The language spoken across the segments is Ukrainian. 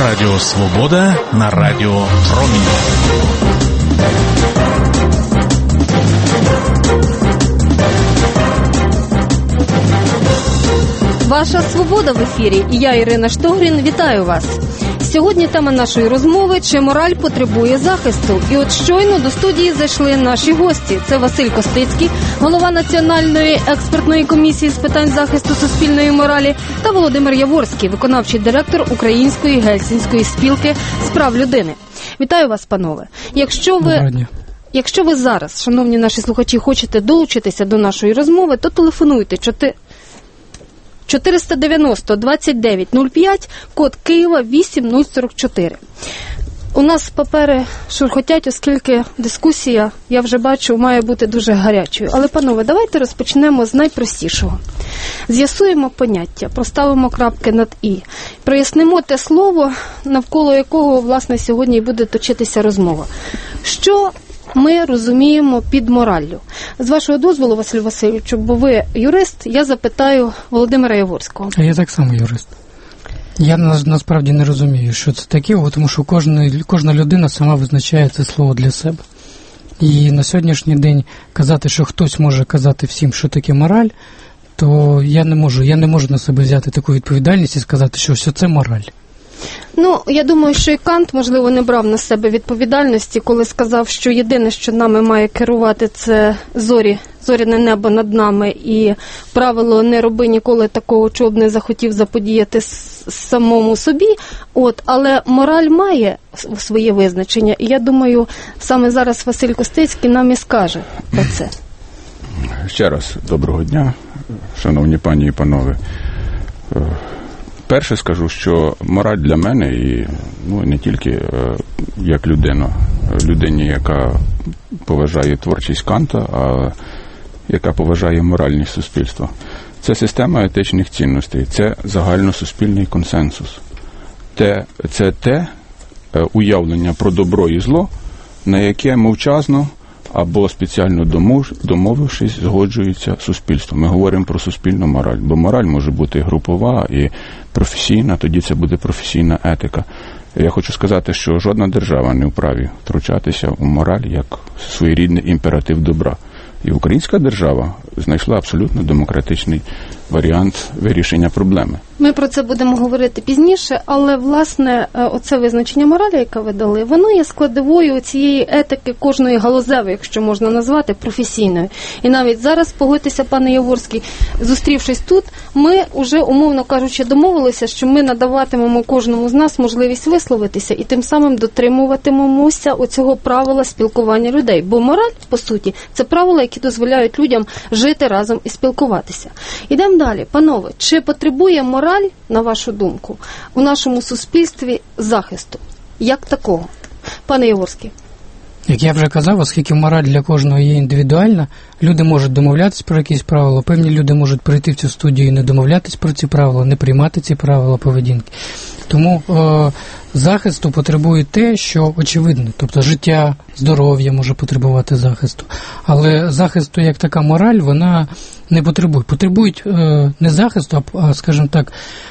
Радіо Свобода на Радіо Промінь. Ваша свобода в ефірі. І я, Ірина Штогрін, вітаю вас. Сьогодні тема нашої розмови – чи мораль потребує захисту. І от щойно до студії зайшли наші гості. Це Василь Костицький, голова Національної експертної комісії з питань захисту суспільної моралі, та Володимир Яворський, виконавчий директор Української гельсінської спілки з прав людини. Вітаю вас, панове. Якщо ви зараз, шановні наші слухачі, хочете долучитися до нашої розмови, то телефонуйте 490-29-05, код Києва 8044. У нас папери шурхотять, оскільки дискусія, я вже бачу, має бути дуже гарячою. Але, панове, давайте розпочнемо з найпростішого. З'ясуємо поняття, проставимо крапки над «і». Прояснимо те слово, навколо якого, власне, сьогодні і буде точитися розмова. Що ми розуміємо під мораллю? З вашого дозволу, Василь Васильовичу, бо ви юрист, я запитаю Володимира Яворського. Я так само юрист. Я насправді не розумію, що це таке, тому що кожна людина сама визначає це слово для себе. І на сьогоднішній день казати, що хтось може казати всім, що таке мораль, то я не можу на себе взяти таку відповідальність і сказати, що все це мораль. Ну, я думаю, що і Кант, можливо, не брав на себе відповідальності, коли сказав, що єдине, що нами має керувати, це зоряне небо над нами, і правило «не роби ніколи такого, чого б не захотів заподіяти самому собі». Але мораль має своє визначення, і я думаю, саме зараз Василь Костицький нам і скаже про це. Ще раз доброго дня, шановні пані і панове. Перше скажу, що мораль для мене, і не тільки як людині, яка поважає творчість Канта, а яка поважає моральність суспільства. Це система етичних цінностей, це загальносуспільний консенсус. Це те уявлення про добро і зло, на яке мовчазно або спеціально домовившись, згоджується суспільство. Ми говоримо про суспільну мораль, бо мораль може бути групова і професійна, тоді це буде професійна етика. Я хочу сказати, що жодна держава не вправі втручатися у мораль як своєрідний імператив добра. І українська держава знайшла абсолютно демократичний варіант вирішення проблеми. Ми про це будемо говорити пізніше, але, власне, оце визначення моралі, яке ви дали, воно є складовою цієї етики кожної галузевої, якщо можна назвати, професійною. І навіть зараз, погодьтеся, пане Яворський, зустрівшись тут, ми вже, умовно кажучи, домовилися, що ми надаватимемо кожному з нас можливість висловитися і тим самим дотримуватимемося оцього правила спілкування людей. Бо мораль, по суті, це правила, які дозволяють людям жити разом і спілкуватися. Ідемо далі. Панове, чи потребує мораль, на вашу думку, у нашому суспільстві захисту? Як такого? Пане Яворський. Як я вже казав, оскільки мораль для кожного є індивідуальна, люди можуть домовлятися про якісь правила, певні люди можуть прийти в цю студію і не домовлятися про ці правила, не приймати ці правила поведінки. Тому захисту потребує те, що очевидно. Тобто життя, здоров'я може потребувати захисту. Але захисту як така мораль, вона не потребує. Потребують не захисту, а, скажімо так,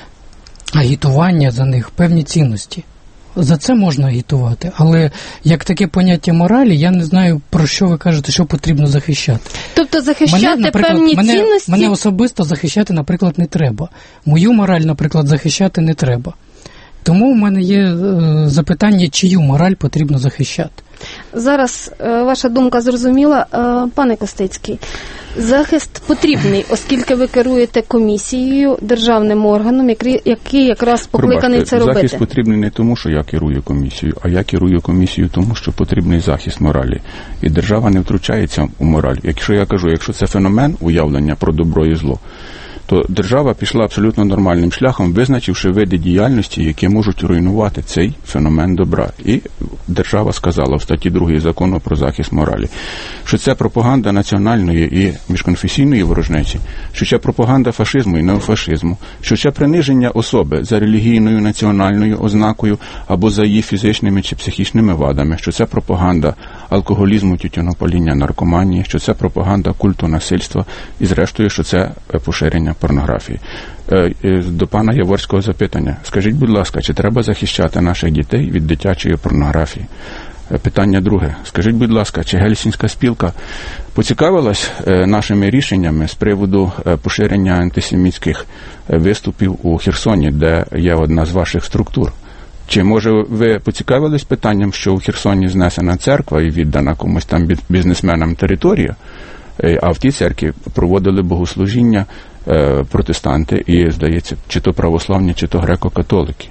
агітування за них, певні цінності. За це можна агітувати, але як таке поняття моралі, я не знаю, про що ви кажете, що потрібно захищати. Тобто захищати певні цінності? Мене особисто захищати, наприклад, не треба. Мою мораль, наприклад, захищати не треба. Тому в мене є запитання, чию мораль потрібно захищати. Зараз ваша думка зрозуміла. Пане Костицький, захист потрібний, оскільки ви керуєте комісією, державним органом, який якраз покликаний це робити. Захист потрібний не тому, що я керую комісією, а я керую комісією тому, що потрібний захист моралі. І держава не втручається у мораль. Якщо це феномен уявлення про добро і зло, то держава пішла абсолютно нормальним шляхом, визначивши види діяльності, які можуть руйнувати цей феномен добра. І держава сказала в статті 2 Закону про захист моралі, що це пропаганда національної і міжконфесійної ворожнечі, що це пропаганда фашизму і неофашизму, що це приниження особи за релігійною національною ознакою або за її фізичними чи психічними вадами, що це пропаганда алкоголізму, тютюнопаління, наркоманії, що це пропаганда культу насильства і, зрештою, що це поширення порнографії. до пана Яворського запитання. Скажіть, будь ласка, чи треба захищати наших дітей від дитячої порнографії? Питання друге. Скажіть, будь ласка, чи Гельсінська спілка поцікавилась нашими рішеннями з приводу поширення антисемітських виступів у Херсоні, де є одна з ваших структур? Чи, може, ви поцікавились питанням, що у Херсоні знесена церква і віддана комусь там бізнесменам територія, а в тій церкві проводили богослужіння протестанти і, здається, чи то православні, чи то греко-католики?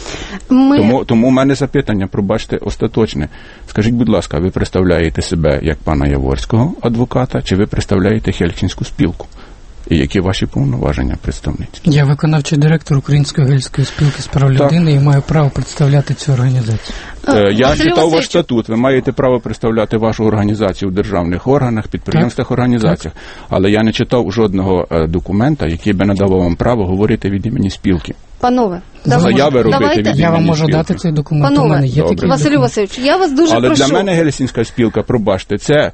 Тому у мене запитання, пробачте, остаточне. Скажіть, будь ласка, ви представляєте себе як пана Яворського, адвоката, чи ви представляєте Гельсінську спілку? І які ваші повноваження представництва? Я виконавчий директор Української гельської спілки з прав людини і маю право представляти цю організацію. Я читав ваш статут. Ви маєте право представляти вашу організацію в державних органах, підприємствах, організаціях. Але я не читав жодного документа, який би надавав вам право говорити від імені спілки. Панове, заяви робити від імені я вам можу спілки. дати цей документ. Панове, у мене є такий Василю Васильовичу, я вас дуже прошу. Але для мене Гельсінська спілка, пробачте, це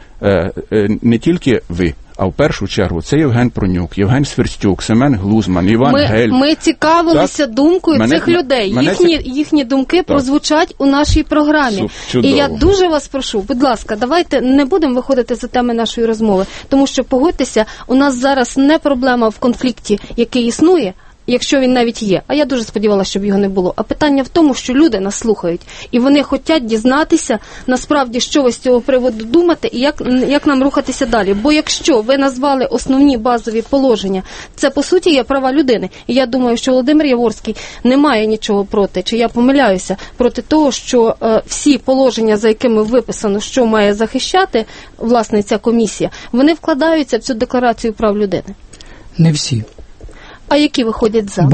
не тільки ви, а в першу чергу це Євген Пронюк, Євген Сверстюк, Семен Глузман, Іван Гель. Ми цікавилися думкою цих людей. Їхні думки прозвучать у нашій програмі. І я дуже вас прошу, будь ласка, давайте не будемо виходити за теми нашої розмови, тому що, погодьтеся, у нас зараз не проблема в конфлікті, який існує, якщо він навіть є, а я дуже сподівалася, щоб його не було. А питання в тому, що люди нас слухають, і вони хочуть дізнатися, насправді, що ви з цього приводу думаєте, і як нам рухатися далі. Бо якщо ви назвали основні базові положення, це, по суті, є права людини. І я думаю, що Володимир Яворський не має нічого проти, чи я помиляюся, проти того, що всі положення, за якими виписано, що має захищати, власне, ця комісія, вони вкладаються в цю декларацію прав людини. Не всі. А які виходять за?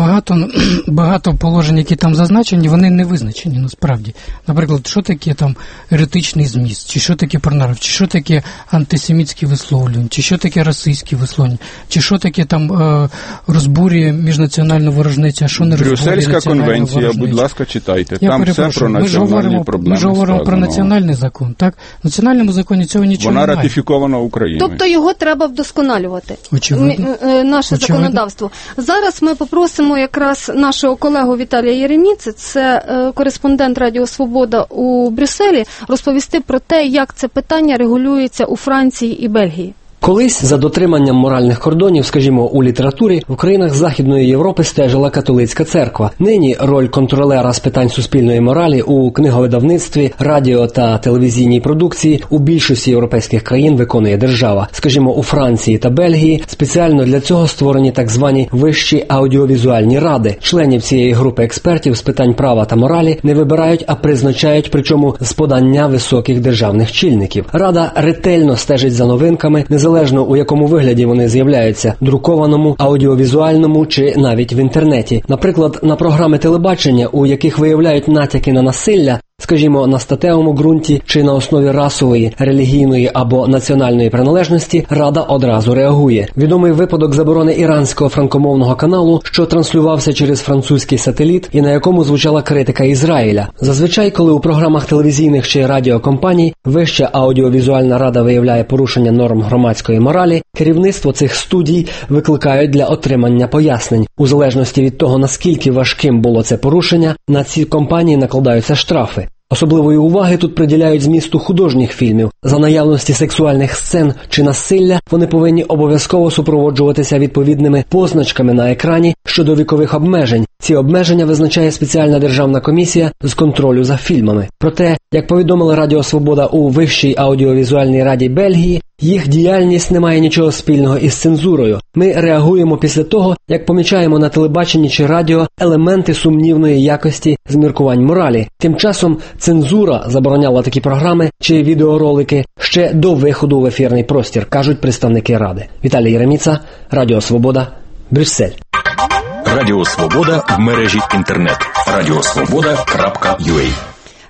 Багато положень, які там зазначені, вони не визначені, насправді. Наприклад, що таке там еретичний зміст, чи що таке порнографія, чи що таке антисемітські висловлювання, чи що таке расистські висловлювання, чи що таке там розбурює міжнаціональну ворожницю, а що не розбурює Брюссельська національну конвенція, ворожницю. будь ласка, читайте. Я там все про національні проблеми. Ми ж говоримо про національний закон, так? В національному законі цього нічого немає. Вона ратифікована Україною. Тобто його треба вдосконалювати. Очевидно. Наше законодавство. Зараз ми попросимо якраз нашого колегу Віталія Єреміци, це кореспондент Радіо Свобода у Брюсселі, розповісти про те, як це питання регулюється у Франції і Бельгії. Колись за дотриманням моральних кордонів, скажімо, у літературі, в країнах Західної Європи стежила католицька церква. Нині роль контролера з питань суспільної моралі у книговидавництві, радіо та телевізійній продукції у більшості європейських країн виконує держава. Скажімо, у Франції та Бельгії спеціально для цього створені так звані вищі аудіовізуальні ради. Членів цієї групи експертів з питань права та моралі не вибирають, а призначають, причому з подання високих державних чільників. Рада ретельно стежить за новинками, незалежно у якому вигляді вони з'являються – друкованому, аудіовізуальному чи навіть в інтернеті. Наприклад, на програми телебачення, у яких виявляють натяки на насилля, скажімо, на статевому ґрунті чи на основі расової, релігійної або національної приналежності, Рада одразу реагує. Відомий випадок заборони іранського франкомовного каналу, що транслювався через французький сателіт і на якому звучала критика Ізраїля. Зазвичай, коли у програмах телевізійних чи радіокомпаній Вища аудіовізуальна рада виявляє порушення норм громадської моралі, керівництво цих студій викликають для отримання пояснень. У залежності від того, наскільки важким було це порушення, на ці компанії накладаються штрафи. Особливої уваги тут приділяють змісту художніх фільмів. За наявності сексуальних сцен чи насилля вони повинні обов'язково супроводжуватися відповідними позначками на екрані щодо вікових обмежень. Ці обмеження визначає спеціальна державна комісія з контролю за фільмами. Проте, як повідомила Радіо Свобода у Вищій аудіовізуальній раді Бельгії, їх діяльність не має нічого спільного із цензурою. Ми реагуємо після того, як помічаємо на телебаченні чи радіо елементи сумнівної якості з міркувань моралі. Тим часом цензура забороняла такі програми чи відеоролики ще до виходу в ефірний простір, кажуть представники Ради. Віталій Єреміца, Радіо Свобода, Брюссель. Радіо Свобода в мережі інтернет. Радіосвобода.ua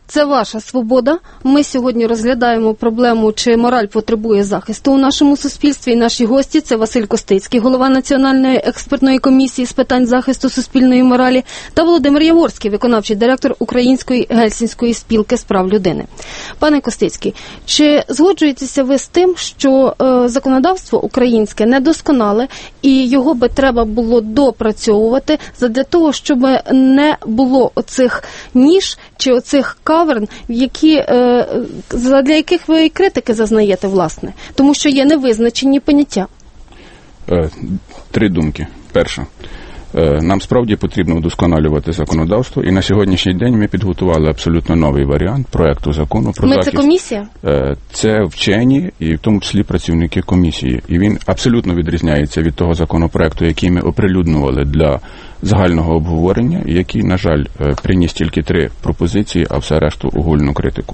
Це ваша свобода. Ми сьогодні розглядаємо проблему, чи мораль потребує захисту у нашому суспільстві. І наші гості – це Василь Костицький, голова Національної експертної комісії з питань захисту суспільної моралі, та Володимир Яворський, виконавчий директор Української Гельсінської спілки з прав людини. Пане Костицький, чи згоджуєтеся ви з тим, що законодавство українське недосконале і його би треба було допрацьовувати задля того, щоб не було оцих ніж чи оцих каверн, для яких ви і критики зазнаєте, власне, тому що є невизначені поняття? Три думки. Перша. Нам справді потрібно удосконалювати законодавство, і на сьогоднішній день ми підготували абсолютно новий варіант проекту закону про захист. Це комісія? Це вчені, і в тому числі працівники комісії. І він абсолютно відрізняється від того законопроекту, який ми оприлюднювали для загального обговорення, і який, на жаль, приніс тільки 3 пропозиції, а все решту огульну критику.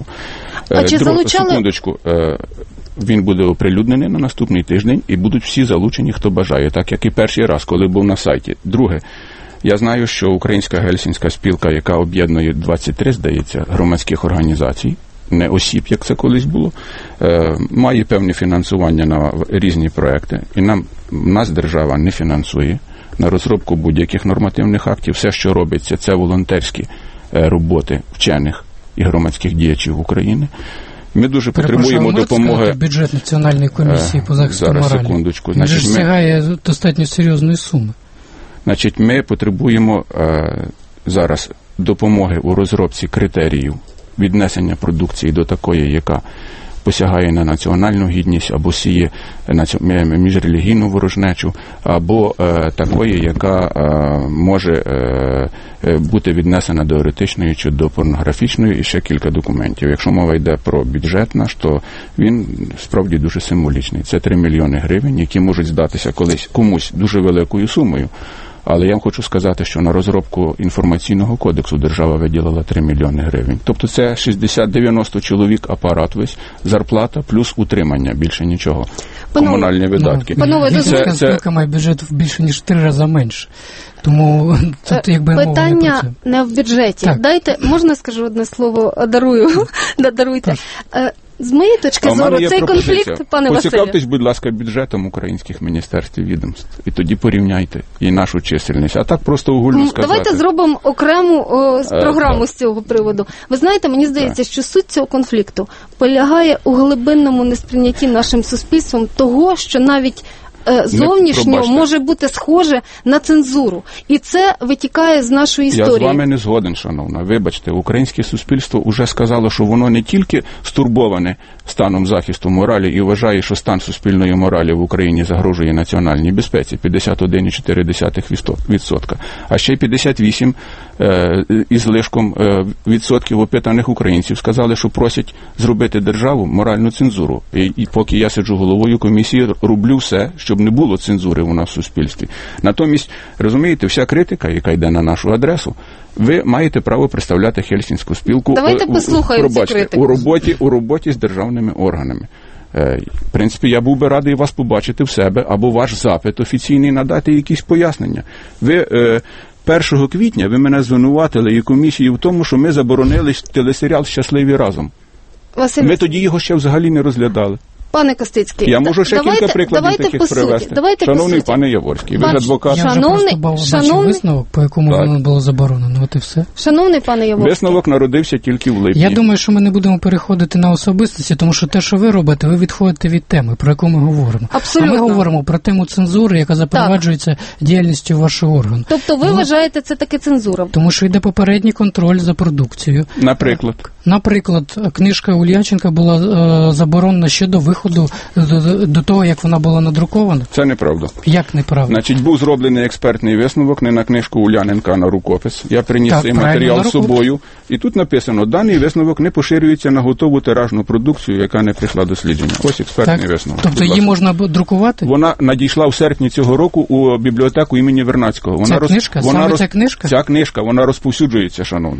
Секундочку. Він буде оприлюднений на наступний тиждень, і будуть всі залучені, хто бажає, так як і перший раз, коли був на сайті. Друге, я знаю, що Українська Гельсінська спілка, яка об'єднує 23, здається, громадських організацій, не осіб, як це колись було, має певне фінансування на різні проекти, і нас держава не фінансує на розробку будь-яких нормативних актів. Все, що робиться, це волонтерські роботи вчених і громадських діячів України. Ми дуже потребуємо допомоги. Бюджет Національної комісії по захисту моралі. Зараз, секундочку. Він ж сягає достатньо серйозної суми. Значить, ми потребуємо зараз допомоги у розробці критеріїв віднесення продукції до такої, яка посягає на національну гідність, або сіє міжрелігійну ворожнечу, або такої, яка може бути віднесена до еротичної чи до порнографічної, і ще кілька документів. Якщо мова йде про бюджет наш, то він справді дуже символічний. Це 3 мільйони гривень, які можуть здатися колись комусь дуже великою сумою. Але я вам хочу сказати, що на розробку інформаційного кодексу держава виділила 3 мільйони гривень. Тобто це 60-90 чоловік апарат весь, зарплата плюс утримання, більше нічого. Комунальні видатки. Гельсінська спілка має бюджет більше, ніж 3 рази менше. Тому тут якби мова не про це. Питання не в бюджеті. Так. Дайте, можна скажу одне слово, даруйте. З моєї точки зору, цей конфлікт, пане Василю... Поцікавтесь, будь ласка, бюджетом українських міністерств і відомств. І тоді порівняйте і нашу чисельність. А так просто огульно сказати. Давайте зробимо окрему програму з цього приводу. Ви знаєте, мені здається, що суть цього конфлікту полягає у глибинному несприйнятті нашим суспільством того, що навіть зовнішньо може бути схоже на цензуру. І це витікає з нашої історії. Я з вами не згоден, шановна. Вибачте, українське суспільство вже сказало, що воно не тільки стурбоване станом захисту моралі і вважає, що стан суспільної моралі в Україні загрожує національній безпеці, 51,4%, а ще й 58 із лишком відсотків опитаних українців сказали, що просять зробити державу моральну цензуру. І поки я сиджу головою комісії, роблю все, щоб не було цензури у нас в суспільстві. Натомість, розумієте, вся критика, яка йде на нашу адресу, ви маєте право представляти Гельсінську спілку. Давайте послухаємо цю критику. У роботі з державними органами. В принципі, я був би радий вас побачити в себе, або ваш запит офіційний надати якісь пояснення. Ви 1 квітня ви мене звинуватили і комісію в тому, що ми заборонили телесеріал «Щасливі разом». Ми тоді його ще взагалі не розглядали. Пане Костицький, я можу ще кілька прикладів таких привести. Шановний пане Яворський, ви ж адвокат. Я вже просто бачив висновок, по якому воно було заборонено. От і все. Шановний пане Яворський. Висновок народився тільки в липні. Я думаю, що ми не будемо переходити на особистості, тому що те, що ви робите, ви відходите від теми, про яку ми говоримо. Абсолютно. А ми говоримо про тему цензури, яка запроваджується діяльністю вашого органу. Тобто ви вважаєте це таки цензура? Тому що йде попередній контроль за продукцією. Наприклад, книжка Ульянченка була заборонена ще до виходу, до того, як вона була надрукована. Це неправда. Як неправда? Значить, був зроблений експертний висновок не на книжку Уляненка, а на рукопис. Я приніс цей матеріал з собою. І тут написано, даний висновок не поширюється на готову тиражну продукцію, яка не прийшла дослідження. Ось експертний висновок. Тобто її можна друкувати? Вона надійшла в серпні цього року у бібліотеку імені Вернадського. Ця книжка? Саме ця книжка? Ця книжка, вона розповсюджується, шановний.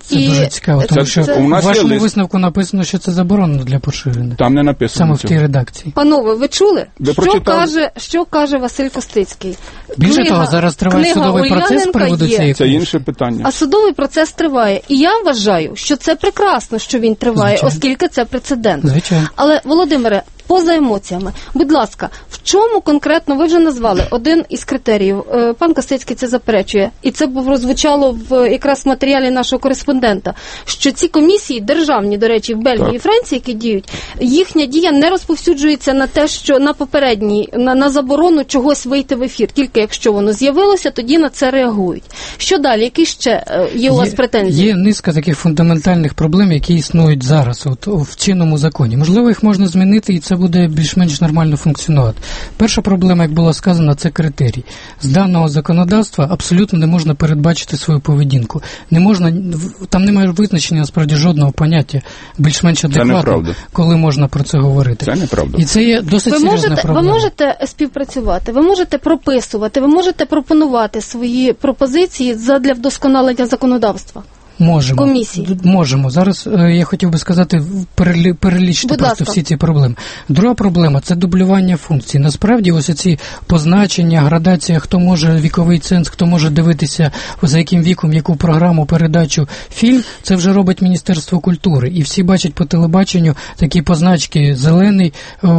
Це дуже цікаво, тому що у вашому висновку написано, що це заборонено для поширення. Там не написано саме в тій редакції. Панове, ви чули? Що каже Василь Костицький? Більше того, зараз триває судовий процес з приводу цієї Це інше питання. А судовий процес триває. І я вважаю, що це прекрасно, що він триває, звичайно, оскільки це прецедент. Звичайно. Але, Володимире, поза емоціями, будь ласка, в чому конкретно, ви вже назвали один із критеріїв, пан Костицький це заперечує, і це прозвучало в якраз матеріалі нашого кореспондента, що ці комісії, державні, до речі, в Бельгії і Франції, які діють, їхня дія не розповсюджується на те, що на попередній, на заборону чогось вийти в ефір, тільки якщо воно з'явилося, тоді на це реагують. Що далі? Які ще є у вас претензії? Є низка таких фундаментальних проблем, які існують зараз в чинному законі. Можливо, їх можна змінити, і це буде більш-менш нормально функціонувати. Перша проблема, як було сказано, це критерій. З даного законодавства абсолютно не можна передбачити свою поведінку. Не можна, там немає визначення, насправді, жодного поняття більш-менш адекватно, коли можна про це говорити. Це неправда. І це є досить серйозна проблема. Ви можете співпрацювати, ви можете прописувати, ви можете пропонувати свої пропозиції для вдосконалення законодавства? Можемо. Зараз я хотів би сказати, перелічити просто всі ці проблеми. Друга проблема – це дублювання функцій. Насправді, ось ці позначення, градація, хто може, віковий ценз, хто може дивитися, за яким віком, яку програму, передачу, фільм, це вже робить Міністерство культури. І всі бачать по телебаченню такі позначки: зелене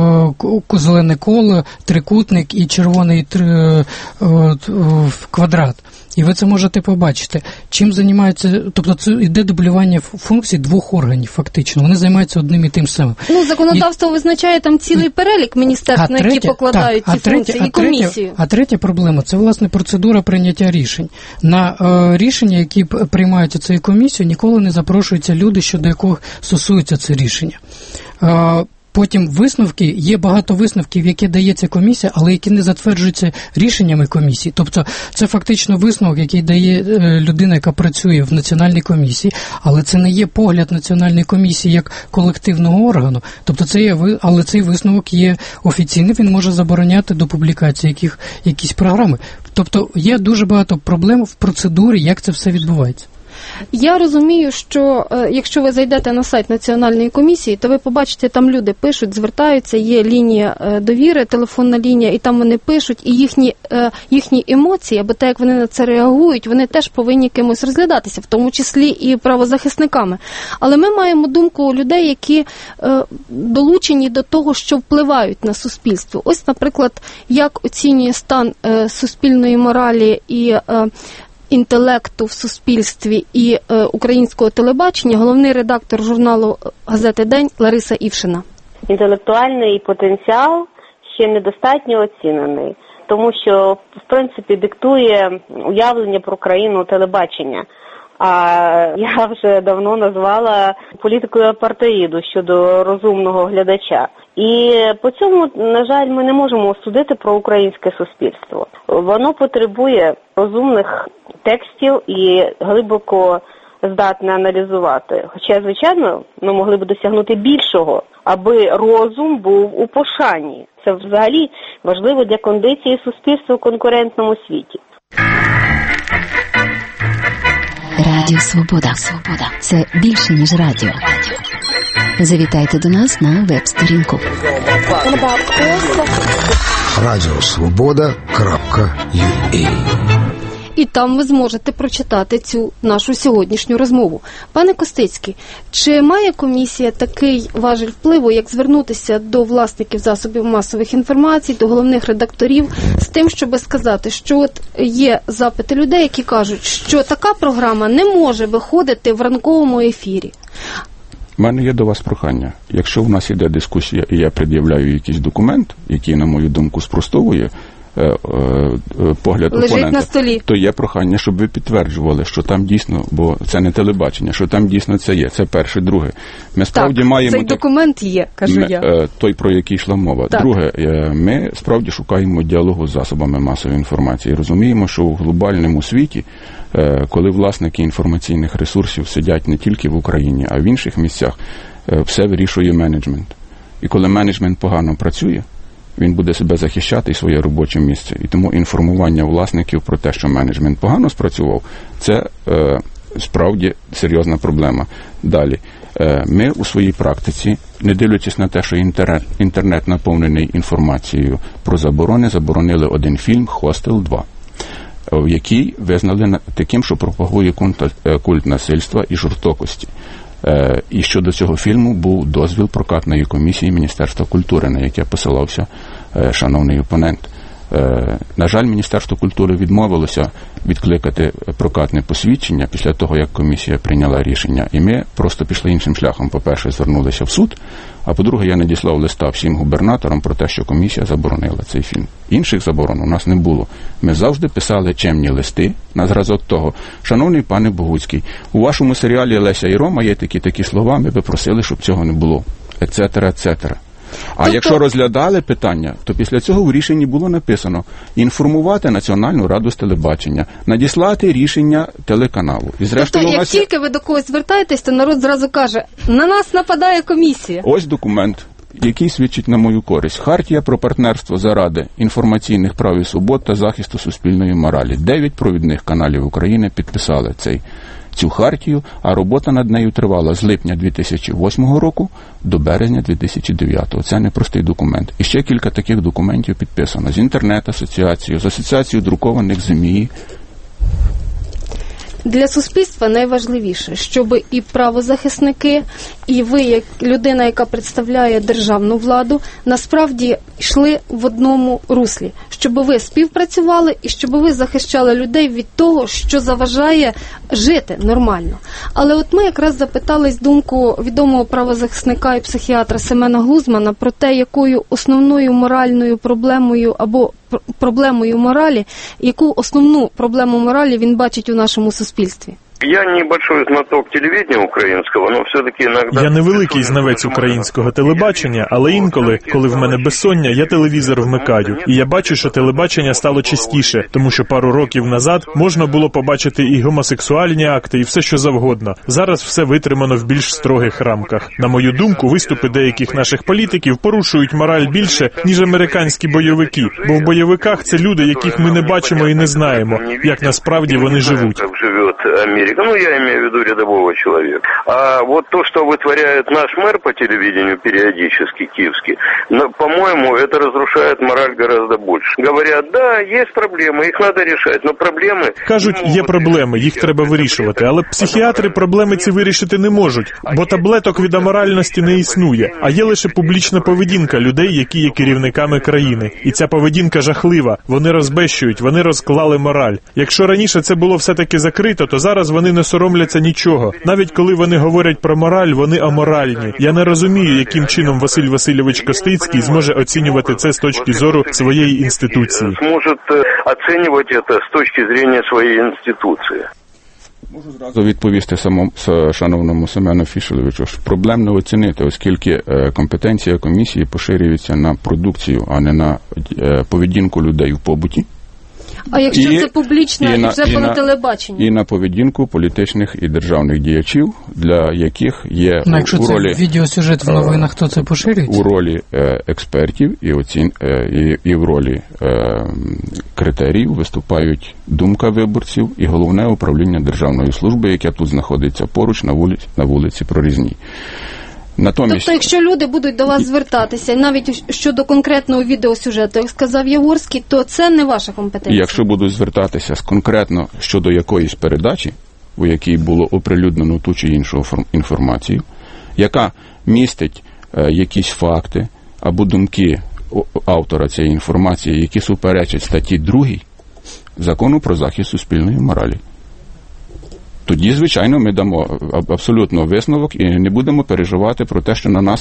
коло, трикутник і червоний квадрат. І ви це можете побачити. Чим займаються, тобто це йде дублювання функцій двох органів, фактично. Вони займаються одним і тим самим. Законодавство визначає там цілий перелік міністерств, на які покладають ці функції, і комісію. А третя проблема – це, власне, процедура прийняття рішень. На рішення, які приймаються цією комісією, ніколи не запрошуються люди, щодо яких стосується це рішення. Потім висновки, є багато висновків, які дається комісія, але які не затверджуються рішеннями комісії. Тобто це фактично висновок, який дає людина, яка працює в національній комісії, але це не є погляд національної комісії як колективного органу. Тобто але цей висновок є офіційним, він може забороняти до публікації якісь програми. Тобто є дуже багато проблем в процедурі, як це все відбувається. Я розумію, що якщо ви зайдете на сайт Національної комісії, то ви побачите, там люди пишуть, звертаються, є лінія довіри, телефонна лінія, і там вони пишуть, і їхні емоції, або те, як вони на це реагують, вони теж повинні кимось розглядатися, в тому числі і правозахисниками. Але ми маємо думку людей, які долучені до того, що впливають на суспільство. Ось, наприклад, як оцінює стан суспільної моралі і інтелекту в суспільстві і українського телебачення головний редактор журналу газети «День» Лариса Івшина. Інтелектуальний потенціал ще недостатньо оцінений, тому що, в принципі, диктує уявлення про країну телебачення. А я вже давно назвала політикою апартеїду щодо розумного глядача. І по цьому, на жаль, ми не можемо судити про українське суспільство. Воно потребує розумних текстів і глибоко здатне аналізувати. Хоча, звичайно, ми могли б досягнути більшого, аби розум був у пошані. Це взагалі важливо для кондиції суспільства у конкурентному світі. Радіо Свобода. Це більше, ніж радіо. Завітайте до нас на веб-сторінку. Радіосвобода.ua. І там ви зможете прочитати цю нашу сьогоднішню розмову. Пане Костицький, чи має комісія такий важіль впливу, як звернутися до власників засобів масових інформацій, до головних редакторів, з тим, щоб сказати, що от є запити людей, які кажуть, що така програма не може виходити в ранковому ефірі? У мене є до вас прохання. Якщо в нас іде дискусія, і я пред'являю якийсь документ, який, на мою думку, спростовує погляд опонента, то є прохання, щоб ви підтверджували, що там дійсно, бо це не телебачення, що там дійсно це є. Це перше. Друге, ми справді маємо... цей документ є, кажу я. Той, про який йшла мова. Так. Друге, ми справді шукаємо діалогу з засобами масової інформації. Розуміємо, що в глобальному світі, коли власники інформаційних ресурсів сидять не тільки в Україні, а в інших місцях, все вирішує менеджмент. І коли менеджмент погано працює, він буде себе захищати і своє робоче місце. І тому інформування власників про те, що менеджмент погано спрацював, це справді серйозна проблема. Далі. Ми у своїй практиці, не дивлячись на те, що інтернет наповнений інформацією про заборони, заборонили один фільм «Хостел 2», в який визнали таким, що пропагує культ насильства і жорстокості. І щодо цього фільму був дозвіл прокатної комісії Міністерства культури, на яке посилався шановний опонент. На жаль, Міністерство культури відмовилося відкликати прокатне посвідчення після того, як комісія прийняла рішення. І ми просто пішли іншим шляхом. По-перше, звернулися в суд, а по-друге, я надіслав листа всім губернаторам про те, що комісія заборонила цей фільм. Інших заборон у нас не було. Ми завжди писали чемні листи на зразок того: шановний пане Богуцький, у вашому серіалі «Леся і Рома» є такі слова, ми би просили, щоб цього не було, ецетера, ецетера. А якщо розглядали питання, то після цього в рішенні було написано: інформувати Національну раду з телебачення, надіслати рішення телеканалу. І зрештою, тобто, як тільки ви до когось звертаєтесь, то народ зразу каже: на нас нападає комісія. Ось документ, який свідчить на мою користь. Хартія про партнерство заради інформаційних прав і свобод та захисту суспільної моралі. 9 провідних каналів України підписали цю хартію, а робота над нею тривала з липня 2008 року до березня 2009. Це непростий документ. І ще кілька таких документів підписано з інтернет-асоціацією, з асоціацією друкованих ЗМІ. Для суспільства найважливіше, щоб і правозахисники, і ви, як людина, яка представляє державну владу, насправді йшли в одному руслі. Щоб ви співпрацювали і щоб ви захищали людей від того, що заважає жити нормально. Але от ми якраз запитались думку відомого правозахисника і психіатра Семена Глузмана про те, якою основною моральною проблемою або проблемою моралі, яку основну проблему моралі він бачить у нашому суспільстві. Я небольшой знаток телевидения українського, но все-таки іноді... Я невеликий знавець українського телебачення, але інколи, коли в мене безсоння, я телевізор вмикаю. І я бачу, що телебачення стало частіше, тому що пару років назад можна було побачити і гомосексуальні акти, і все що завгодно. Зараз все витримано в більш строгих рамках. На мою думку, виступи деяких наших політиків порушують мораль більше, ніж американські бойовики. Бо в бойовиках це люди, яких ми не бачимо і не знаємо, як насправді вони живуть. Ну, я имею в виду рядового человека. А вот то, что вытворяет наш мэр по телевидению периодически, киевский, по-моему, это разрушает мораль гораздо больше. Говорят, да, есть проблемы, их надо решать, но проблемы... Кажуть, є проблеми, їх треба вирішувати, але психіатри проблеми ці вирішити не можуть, бо таблеток від аморальності не існує, а є лише публічна поведінка людей, які є керівниками країни. І ця поведінка жахлива, вони розбещують, вони розклали мораль. Якщо раніше це було все-таки закрито, то зараз вони не соромляться нічого. Навіть коли вони говорять про мораль, вони аморальні. Я не розумію, яким чином Василь Васильович Костицький зможе оцінювати це з точки зору своєї інституції. Зможе оцінювати це з точки зору своєї інституції. Можу зразу відповісти шановному Семену Фішелевичу, що проблем не оцінити, оскільки компетенція комісії поширюється на продукцію, а не на поведінку людей в побуті. А якщо це публічно і вже по телебаченню? І на поведінку політичних і державних діячів, для яких є якщо це відеосюжет в новинах, то це поширюється? У ролі експертів і в ролі критеріїв виступають думка виборців і головне управління Державної служби, яке тут знаходиться поруч на вулиці Прорізній. Тобто, якщо люди будуть до вас звертатися, навіть щодо конкретного відеосюжету, як сказав Яворський, то це не ваша компетенція? Якщо будуть звертатися конкретно щодо якоїсь передачі, у якій було оприлюднено ту чи іншу інформацію, яка містить якісь факти або думки автора цієї інформації, які суперечать статті 2 Закону про захист суспільної моралі, тоді, звичайно, ми дамо абсолютно висновок і не будемо переживати про те, що на нас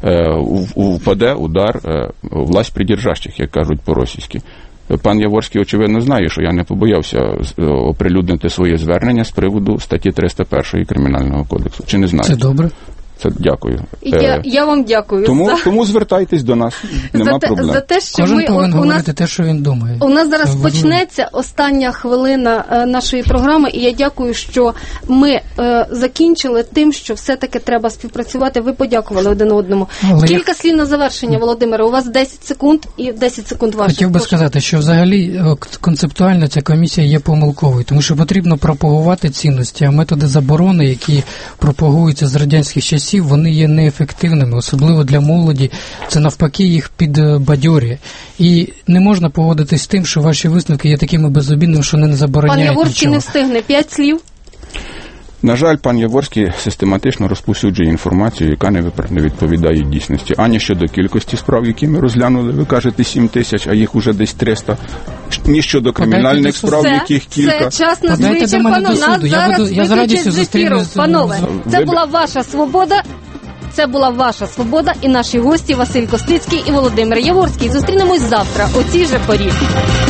впаде удар власть придержащих, як кажуть по-російськи. Пан Яворський, очевидно, знає, що я не побоявся оприлюднити своє звернення з приводу статті 301 Кримінального кодексу. Чи не знає? Це добре. Це дякую. Я вам дякую. Тому звертайтесь до нас, нема проблем. За те, що кожен повинен говорити те, що він думає. У нас зараз почнеться остання хвилина нашої програми, і я дякую, що ми закінчили тим, що все-таки треба співпрацювати. Ви подякували один одному. Кілька слів на завершення, Володимире. У вас 10 секунд і 10 секунд ваших. Хотів би сказати, що взагалі концептуально ця комісія є помилковою, тому що потрібно пропагувати цінності, а методи заборони, які пропагуються з радянських часів, вони є неефективними, особливо для молоді. Це навпаки їх підбадьорює. І не можна поводитись з тим, що ваші висновки є такими безобідними, що не забороняють нічого. Пан Яворський не встигне. 5 слів. На жаль, пан Яворський систематично розповсюджує інформацію, яка не відповідає дійсності. Ані щодо кількості справ, які ми розглянули, ви кажете 7 тисяч, а їх уже десь 300. Ні щодо кримінальних справ, яких кілька. Це час нас вичерпано. Нас зараз виключать з ефіру. Панове, це була ваша свобода. Це була ваша свобода і наші гості Василь Костицький і Володимир Яворський. Зустрінемось завтра о цій же порі.